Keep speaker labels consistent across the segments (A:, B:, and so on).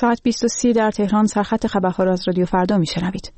A: ساعت 20:30 در تهران سرخط خبرها را از رادیو فردا میشنوید.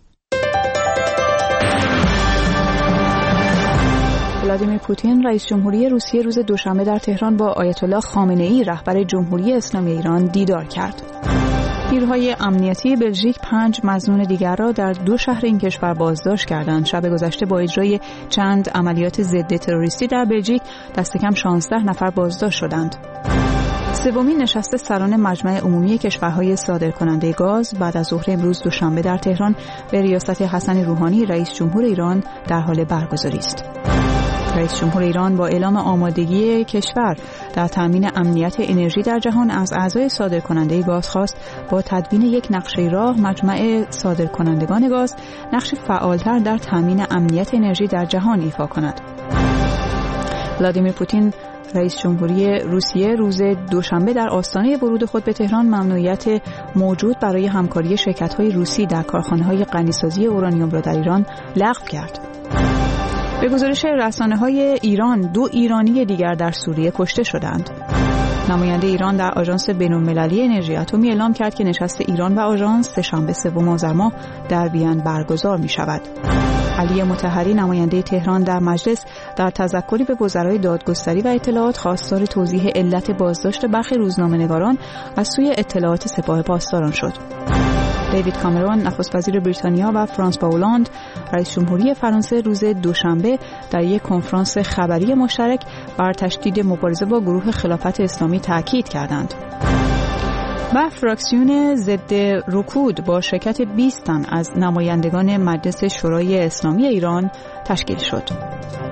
A: ولادیمیر پوتین رئیس جمهوری روسیه روز دوشنبه در تهران با آیت الله خامنه‌ای رهبر جمهوری اسلامی ایران دیدار کرد. نیروهای امنیتی بلژیک 5 مظنون دیگر را در 2 شهر این کشور بازداشت کردند. شب گذشته با اجرای چند عملیات ضد تروریستی در بلژیک دست کم 16 نفر بازداشت شدند. سومین نشست سران مجمع عمومی کشورهای صادرکننده گاز بعد از ظهر امروز دوشنبه در تهران به ریاست حسن روحانی رئیس جمهور ایران در حال برگزاری است. رئیس جمهور ایران با اعلام آمادگی کشور در تامین امنیت انرژی در جهان از اعضای صادرکننده گاز خواست با تدوین یک نقشه راه مجمع صادرکنندگان گاز نقش فعالتر در تامین امنیت انرژی در جهان ایفا کند. ولادیمیر پوتین رئیس جمهوری روسیه روز دوشنبه در آستانه ورود خود به تهران ممنوعیت موجود برای همکاری شرکت‌های روسی در کارخانه‌های غنیسازی اورانیوم را در ایران لغو کرد. به گزارش رسانه‌های ایران 2 ایرانی دیگر در سوریه کشته شدند. نماینده ایران در آژانس بین‌المللی انرژی اتمی اعلام کرد که نشست ایران و آژانس سه‌شنبه 3 آذر ماه در وین برگزار می‌شود. علی مطهری نماینده تهران در مجلس در تذکری به وزرای دادگستری و اطلاعات خواستار توضیح علت بازداشت برخی روزنامه‌نگاران از سوی اطلاعات سپاه پاسداران شد. دیوید کامرون نخست وزیر بریتانیا و فرانسوا هولند رئیس جمهوری فرانسه روز دوشنبه در یک کنفرانس خبری مشترک بر تشدید مبارزه با گروه خلافت اسلامی تاکید کردند. و فراکسیون ضد رکود با شرکت 20 تن از نمایندگان مجلس شورای اسلامی ایران تشکیل شد.